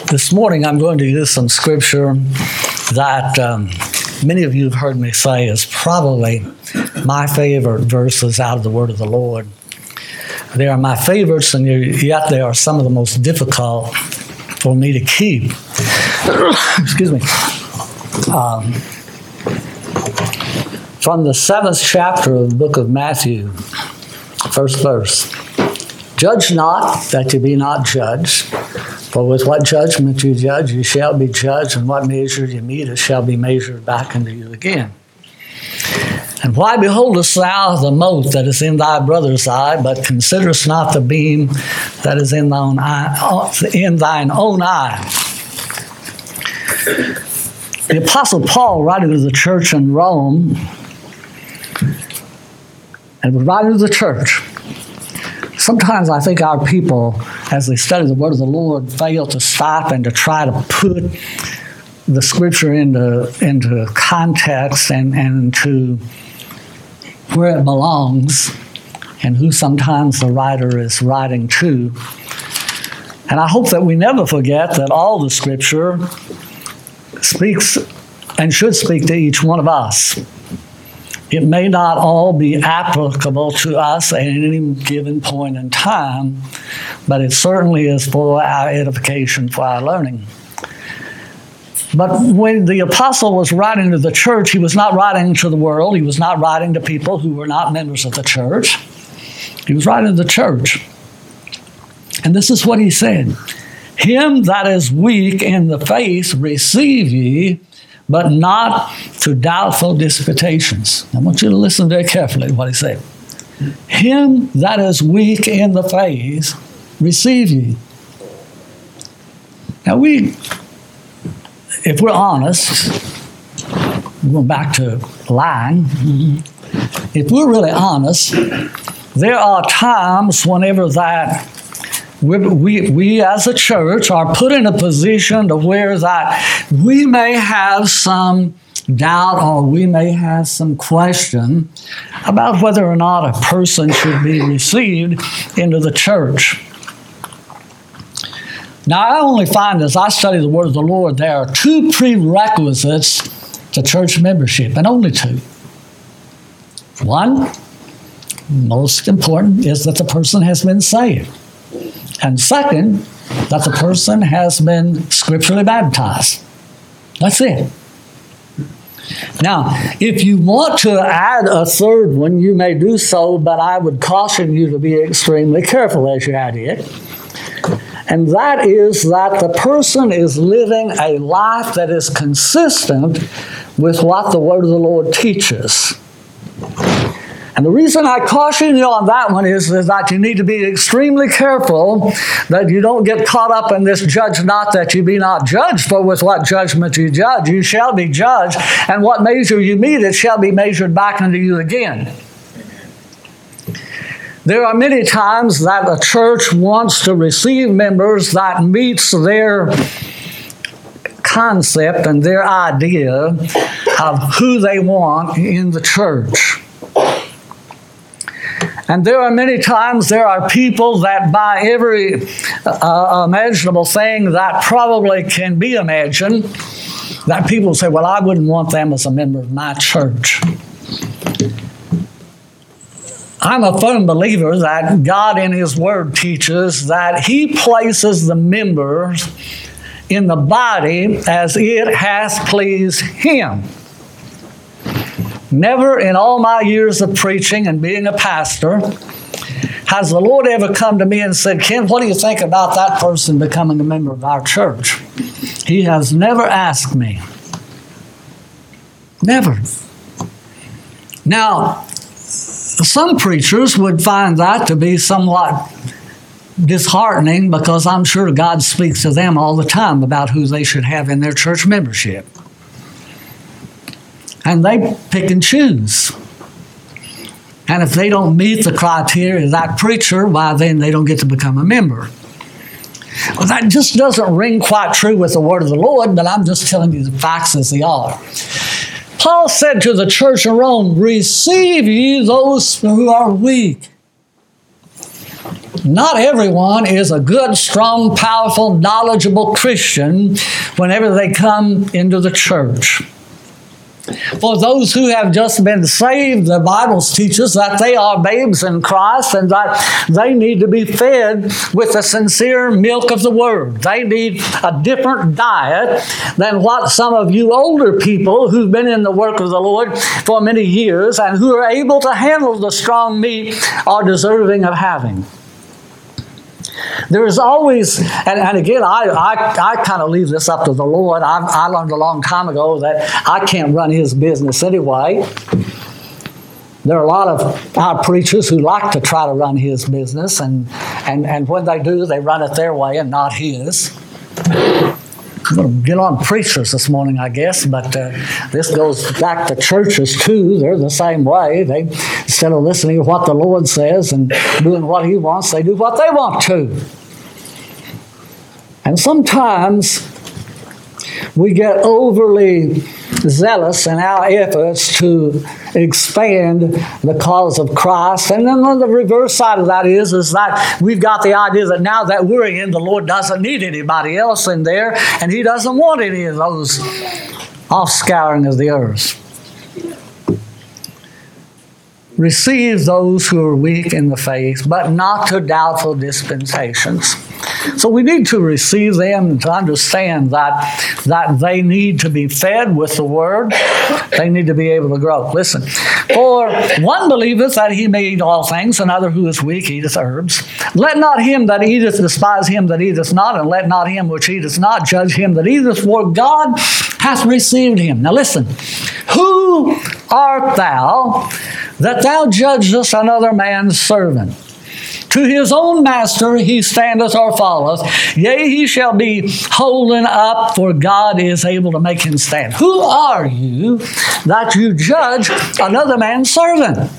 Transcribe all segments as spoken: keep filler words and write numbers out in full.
This morning I'm going to use some scripture that um, many of you have heard me say is probably my favorite verses out of the Word of the Lord. They are my favorites, and yet they are some of the most difficult for me to keep. Excuse me. Um, from the seventh chapter of the book of Matthew, first verse. Judge not that you be not judged, for with what judgment you judge, you shall be judged, and what measure you mete, it shall be measured back unto you again. And why beholdest thou the mote that is in thy brother's eye, but considerest not the beam that is in thine eye, in thine own eye? The Apostle Paul, writing to the church in Rome, and was writing to the church. Sometimes I think our people, as they study the Word of the Lord, fail to stop and to try to put the Scripture into, into context and, and to where it belongs and who sometimes the writer is writing to. And I hope that we never forget that all the Scripture speaks and should speak to each one of us. It may not all be applicable to us at any given point in time, but it certainly is for our edification, for our learning. But when the apostle was writing to the church, he was not writing to the world. He was not writing to people who were not members of the church. He was writing to the church. And this is what he said. Him that is weak in the faith receive ye, but not to doubtful disputations. I want you to listen very carefully to what he said. Him that is weak in the faith, receive ye. Now we, if we're honest, going back to lying, if we're really honest, there are times whenever that We, we, we as a church are put in a position to where that we may have some doubt or we may have some question about whether or not a person should be received into the church. Now, I only find as I study the Word of the Lord, there are two prerequisites to church membership, and only two. One, most important, is that the person has been saved. And second, that the person has been scripturally baptized. That's it. Now, if you want to add a third one, you may do so, but I would caution you to be extremely careful as you add it. And that is that the person is living a life that is consistent with what the Word of the Lord teaches. And the reason I caution you on that one is, is that you need to be extremely careful that you don't get caught up in this judge not that you be not judged, for with what judgment you judge, you shall be judged, and what measure you mete, it shall be measured back unto you again. There are many times that a church wants to receive members that meets their concept and their idea of who they want in the church. And there are many times there are people that by every uh, imaginable thing that probably can be imagined, that people say, well, I wouldn't want them as a member of my church. I'm a firm believer that God in His Word teaches that He places the members in the body as it has pleased Him. Never in all my years of preaching and being a pastor has the Lord ever come to me and said, Ken, what do you think about that person becoming a member of our church? He has never asked me. Never. Now, some preachers would find that to be somewhat disheartening because I'm sure God speaks to them all the time about who they should have in their church membership. And they pick and choose. And if they don't meet the criteria of that preacher, why then they don't get to become a member. Well, that just doesn't ring quite true with the Word of the Lord, but I'm just telling you the facts as they are. Paul said to the church in Rome, receive ye those who are weak. not everyone is a good, strong, powerful, knowledgeable Christian whenever they come into the church. For those who have just been saved, the Bible teaches that they are babes in Christ and that they need to be fed with the sincere milk of the Word. They need a different diet than what some of you older people who've been in the work of the Lord for many years and who are able to handle the strong meat are deserving of having. There is always, and, and again, I, I, I kind of leave this up to the Lord. I, I learned a long time ago that I can't run His business anyway. There are a lot of our preachers who like to try to run His business, and, and, and when they do, they run it their way and not His. I'm going to get on preachers this morning, I guess, but uh, this goes back to churches too. They're the same way. They, instead of listening to what the Lord says and doing what He wants, they do what they want to. And sometimes we get overly zealous in our efforts to expand the cause of Christ. And then on the reverse side of that is, is that we've got the idea that now that we're in, the Lord doesn't need anybody else in there, and He doesn't want any of those offscouring of the earth. Receive those who are weak in the faith, but not to doubtful dispensations. So we need to receive them to understand that, that they need to be fed with the Word. They need to be able to grow. Listen, for one believeth that he may eat all things, another who is weak eateth herbs. Let not him that eateth despise him that eateth not, and let not him which eateth not judge him that eateth, for God hath received him. Now listen, who art thou that thou judgest another man's servant? To his own master he standeth or falleth. Yea, he shall be holden up, for God is able to make him stand. Who are you that you judge another man's servant?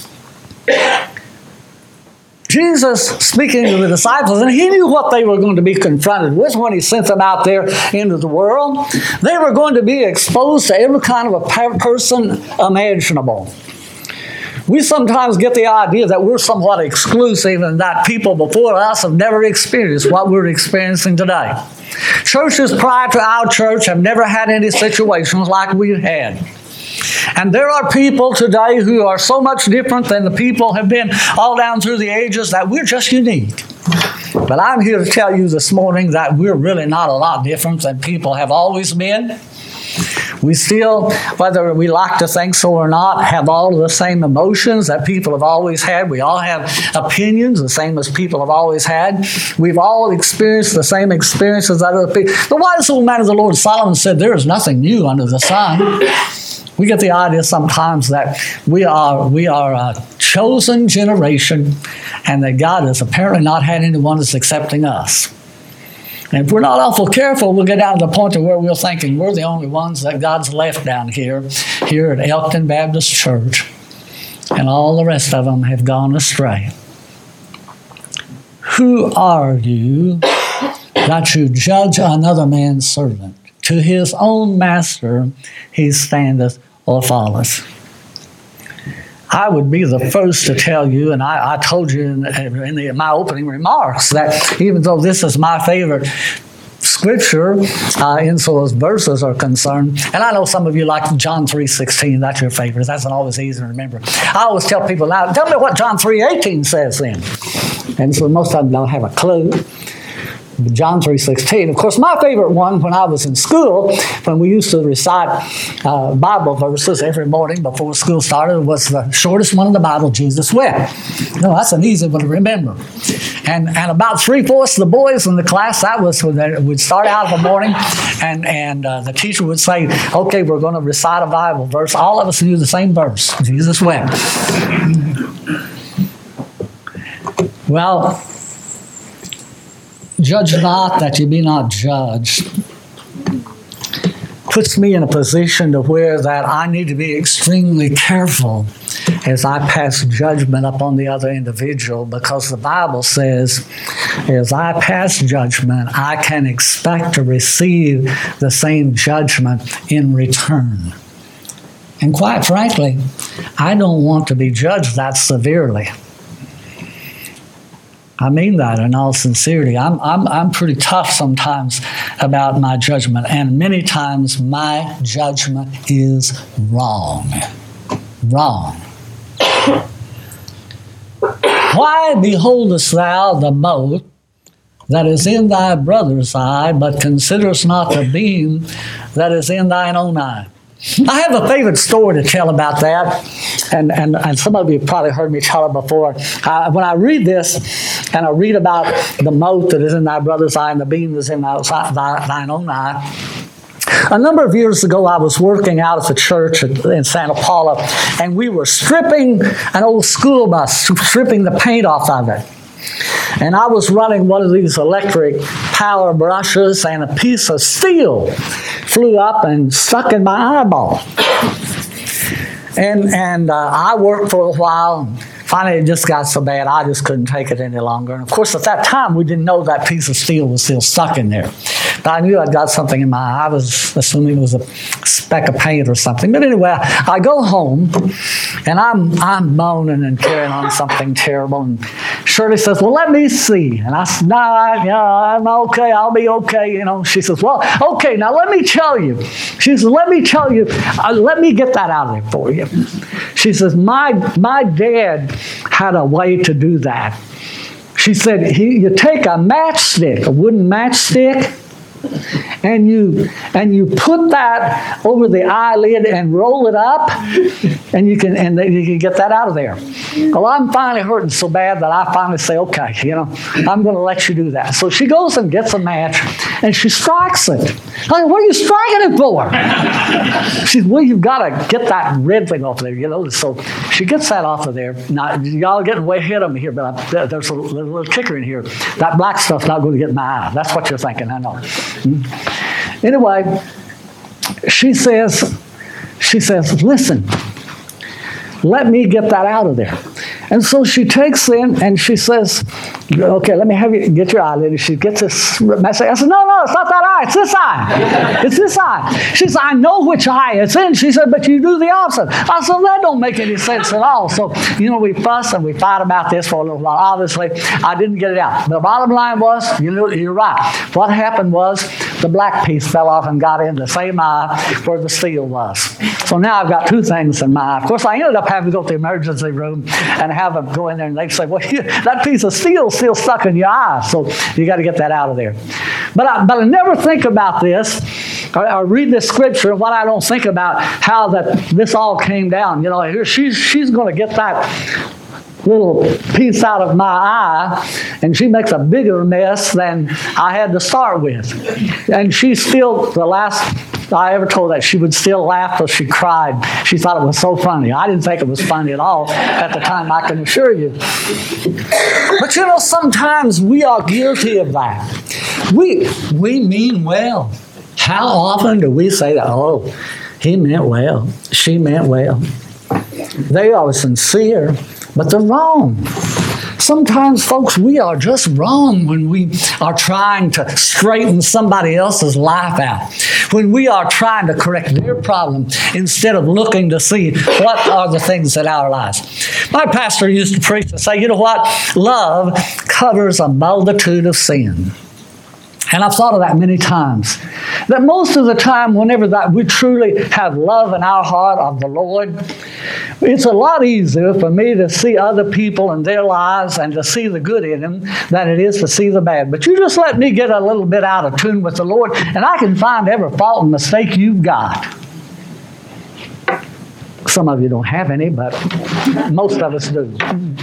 Jesus speaking to the disciples, and He knew what they were going to be confronted with when He sent them out there into the world. They were going to be exposed to every kind of a person imaginable. We sometimes get the idea that we're somewhat exclusive and that people before us have never experienced what we're experiencing today. Churches prior to our church have never had any situations like we've had. And there are people today who are so much different than the people have been all down through the ages that we're just unique. But I'm here to tell you this morning that we're really not a lot different than people have always been. We still, whether we like to think so or not, have all of the same emotions that people have always had. We all have opinions, the same as people have always had. We've all experienced the same experiences that other people. The wise old man of the Lord, Solomon, said, there is nothing new under the sun. We get the idea sometimes that we are we are a chosen generation and that God has apparently not had anyone that's accepting us. And if we're not awful careful, we'll get down to the point to where we're thinking we're the only ones that God's left down here, here at Elkton Baptist Church, and all the rest of them have gone astray. Who are you that you judge another man's servant? To his own master he standeth or falleth. I would be the first to tell you, and I, I told you in, in the, my opening remarks, that even though this is my favorite scripture, uh, in so as verses are concerned, and I know some of you like John three sixteen, that's your favorite. That's not always easy to remember. I always tell people, now, tell me what John three eighteen says then. And so most of them don't have a clue. John three sixteen. Of course, my favorite one when I was in school, when we used to recite uh, Bible verses every morning before school started, was the shortest one in the Bible, Jesus wept. You know, that's an easy one to remember. And and about three-fourths of the boys in the class, that was when they would start out in the morning, and, and uh, the teacher would say, okay, we're going to recite a Bible verse. All of us knew the same verse, Jesus wept. Well, judge not that you be not judged puts me in a position to where that I need to be extremely careful as I pass judgment upon the other individual, because the Bible says as I pass judgment, I can expect to receive the same judgment in return. And quite frankly, I don't want to be judged that severely. I mean that in all sincerity. I'm, I'm, I'm pretty tough sometimes about my judgment, and many times my judgment is wrong. Wrong. Why beholdest thou the mote that is in thy brother's eye, but considerest not the beam that is in thine own eye? I have a favorite story to tell about that, and, and, and some of you have probably heard me tell it before. Uh, when I read this, and I read about the mote that is in thy brother's eye and the beam that is in thy, thy, thine own eye, a number of years ago, I was working out at the church in Santa Paula, and we were stripping an old school bus, stripping the paint off of it. And I was running one of these electric power brushes, and a piece of steel flew up and stuck in my eyeball. And and uh, I worked for a while. Finally, it just got so bad, I just couldn't take it any longer. And of course, at that time, we didn't know that piece of steel was still stuck in there. But I knew I'd got something in my eye. I was assuming it was a speck of paint or something. But anyway, I go home, and I'm I'm moaning and carrying on something terrible. And Shirley says, well, let me see. And I said, no, I, you know, I'm okay. I'll be okay. You know, she says, well, okay, now let me tell you. She says, let me tell you. Uh, let me get that out of there for you. She says, my my dad had a way to do that. She said, he, you take a matchstick, a wooden matchstick, and you and you put that over the eyelid and roll it up, and you can and you can get that out of there. Well, I'm finally hurting so bad that I finally say, okay, you know, I'm going to let you do that. So she goes and gets a match, and she strikes it. I mean, what are you striking it for? She says, well, you've got to get that red thing off there, you know. So she gets that off of there. Now, y'all are getting way ahead of me here, but I, there's a little kicker in here. That black stuff's not going to get in my eye. That's what you're thinking, I know. Anyway, she says, she says, listen, let me get that out of there. And so she takes in and she says, okay, let me have you get your eyelid. And she gets this message. I said, no, no, it's not that eye. It's this eye. It's this eye. She said, I know which eye it's in. She said, but you do the opposite. I said, that don't make any sense at all. So, you know, we fuss and we fight about this for a little while. Obviously, I didn't get it out. The bottom line was, you know, you're right. What happened was the black piece fell off and got in the same eye where the steel was. So now I've got two things in my eye. Of course, I ended up having to go to the emergency room and have them go in there, and they say, well, you, that piece of steel is still stuck in your eye, so you got to get that out of there. But I, but I never think about this. I, I read this scripture, and what I don't think about how that this all came down. You know, here she's she's going to get that little piece out of my eye, and she makes a bigger mess than I had to start with. And she still, the last I ever told that, she would still laugh till she cried. She thought it was so funny. I didn't think it was funny at all at the time, I can assure you. But you know, sometimes we are guilty of that. We, we mean well. How often do we say that? Oh, he meant well. She meant well. They are sincere, but they're wrong. Sometimes, folks, we are just wrong when we are trying to straighten somebody else's life out, when we are trying to correct their problem instead of looking to see what are the things in our lives. My pastor used to preach and say, you know what? Love covers a multitude of sin. And I've thought of that many times. That most of the time, whenever that we truly have love in our heart of the Lord, it's a lot easier for me to see other people and their lives and to see the good in them than it is to see the bad. But you just let me get a little bit out of tune with the Lord, and I can find every fault and mistake you've got. Some of you don't have any, but most of us do.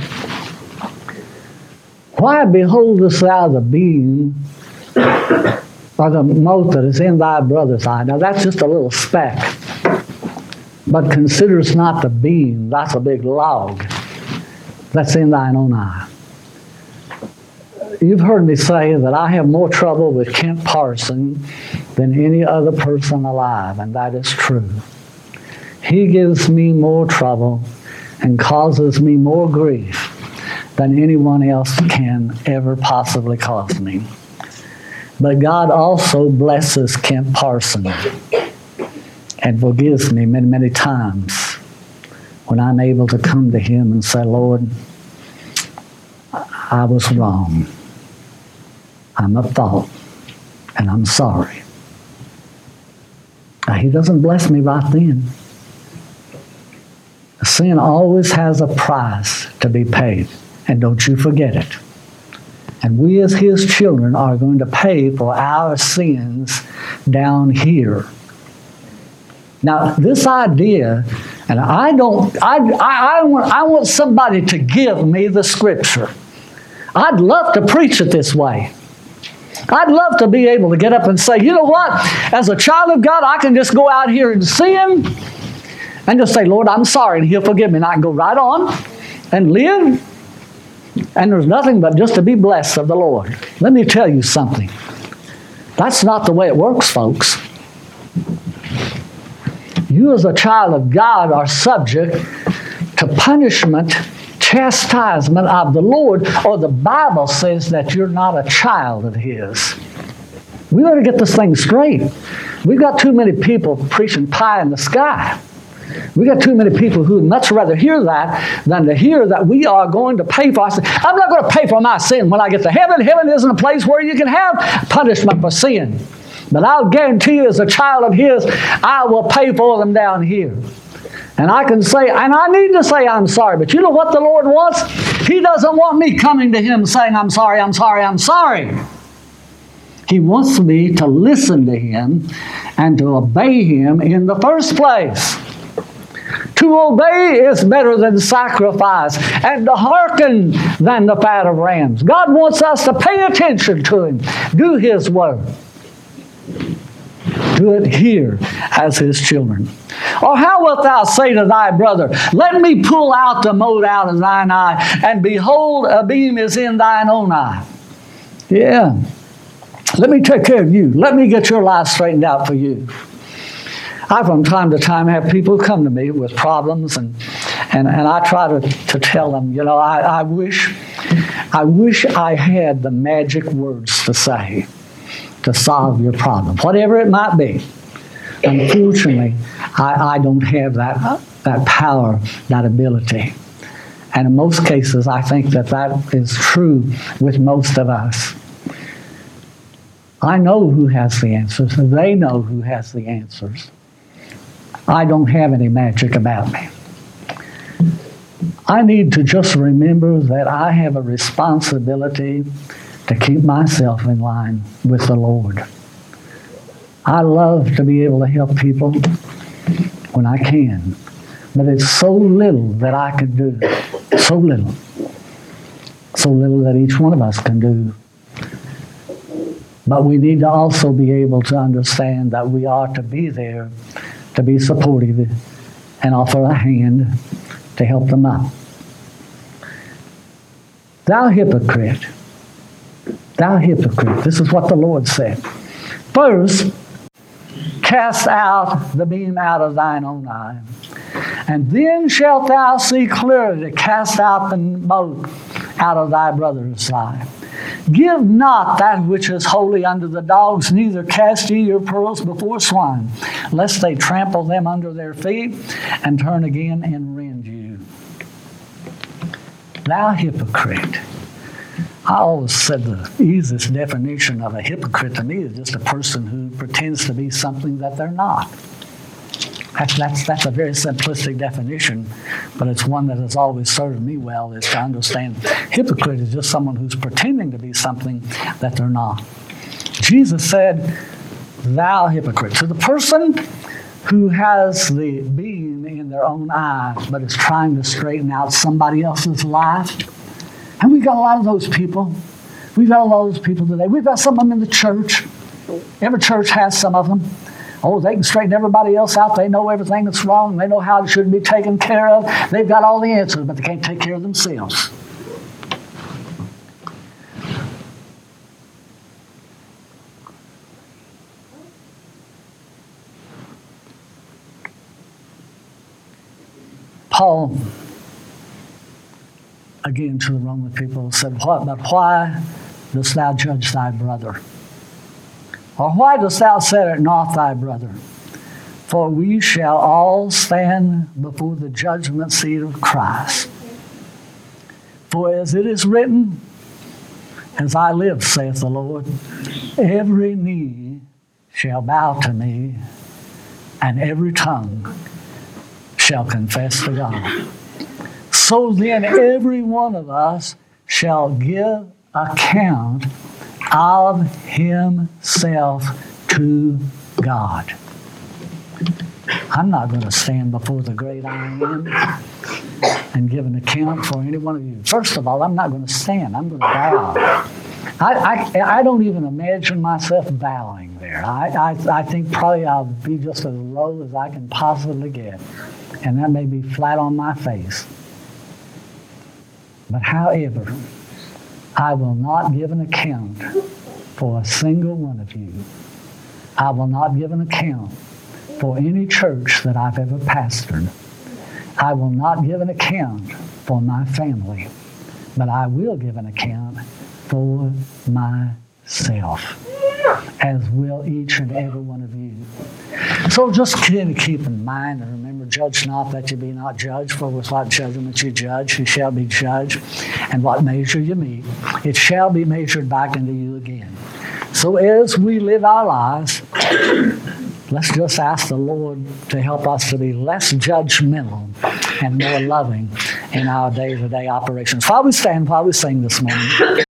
Why beholdest thou the beam or the mote that is in thy brother's eye? Now that's just a little speck. But considerest not the beam, that's a big log, that's in thine own eye. You've heard me say that I have more trouble with Kent Parson than any other person alive, and that is true. He gives me more trouble and causes me more grief than anyone else can ever possibly cause me. But God also blesses Kent Parson and forgives me many, many times when I'm able to come to him and say, Lord, I was wrong. I'm at fault, and I'm sorry. Now, he doesn't bless me right then. Sin always has a price to be paid, and don't you forget it. And we as his children are going to pay for our sins down here. Now, this idea, and I don't, I, I, I, want, I want somebody to give me the scripture. I'd love to preach it this way. I'd love to be able to get up and say, you know what? As a child of God, I can just go out here and sin and just say, Lord, I'm sorry, and he'll forgive me. And I can go right on and live. And there's nothing but just to be blessed of the Lord. Let me tell you something. That's not the way it works, folks. You as a child of God are subject to punishment, chastisement of the Lord, or the Bible says that you're not a child of his. We better get this thing straight. We've got too many people preaching pie in the sky. We got too many people who would much rather hear that than to hear that we are going to pay for our sin. I'm not going to pay for my sin when I get to heaven. Heaven isn't a place where you can have punishment for sin. But I'll guarantee you, as a child of his, I will pay for them down here. And I can say, and I need to say I'm sorry, but you know what the Lord wants? He doesn't want me coming to him saying, I'm sorry, I'm sorry, I'm sorry. He wants me to listen to him and to obey him in the first place. To obey is better than sacrifice, and to hearken than the fat of rams. God wants us to pay attention to him, do his word. Do it here as his children. Or how wilt thou say to thy brother, let me pull out the mote out of thine eye, and behold, a beam is in thine own eye. Yeah. Let me take care of you. Let me get your life straightened out for you. I, from time to time, have people come to me with problems, and and, and I try to, to tell them, you know, I, I wish I wish I had the magic words to say to solve your problem, whatever it might be. Unfortunately, I, I don't have that, that power, that ability. And in most cases, I think that that is true with most of us. I know who has the answers. They know who has the answers. I don't have any magic about me. I need to just remember that I have a responsibility to keep myself in line with the Lord. I love to be able to help people when I can, but it's so little that I can do. So little. So little that each one of us can do. But we need to also be able to understand that we are to be there to be supportive and offer a hand to help them out. Thou hypocrite, thou hypocrite, this is what the Lord said. First, cast out the beam out of thine own eye, and then shalt thou see clearly to cast out the mote out of thy brother's eye. Give not that which is holy unto the dogs, neither cast ye your pearls before swine, lest they trample them under their feet, and turn again and rend you. Thou hypocrite. I always said the easiest definition of a hypocrite to me is just a person who pretends to be something that they're not. That's, that's, that's a very simplistic definition, but it's one that has always served me well, is to understand hypocrite is just someone who's pretending to be something that they're not. Jesus said, thou hypocrite. To the person who has the beam in their own eye, but is trying to straighten out somebody else's life. And we've got a lot of those people. We've got a lot of those people today. We've got some of them in the church. Every church has some of them. Oh, they can straighten everybody else out. They know everything that's wrong. They know how it should be taken care of. They've got all the answers, but they can't take care of themselves. Paul, again to the Roman people, said, "What? But why dost thou judge thy brother? Or why dost thou set it not thy brother? For we shall all stand before the judgment seat of Christ. For as it is written, As I live, saith the Lord, every knee shall bow to me, and every tongue shall confess to God. So then every one of us shall give account of himself to God. I'm not going to stand before the great I am and give an account for any one of you. First of all, I'm not going to stand. I'm going to bow. I, I, I don't even imagine myself bowing there. I, I, I think probably I'll be just as low as I can possibly get. And that may be flat on my face. But however, I will not give an account for a single one of you. I will not give an account for any church that I've ever pastored. I will not give an account for my family, but I will give an account for myself, as will each and every one of you. So just kind of keep in mind and remember, judge not that you be not judged, for with what judgment you judge, you shall be judged, and what measure you meet, it shall be measured back into you again. So as we live our lives, let's just ask the Lord to help us to be less judgmental and more loving in our day-to-day operations. While we stand, while we sing this morning.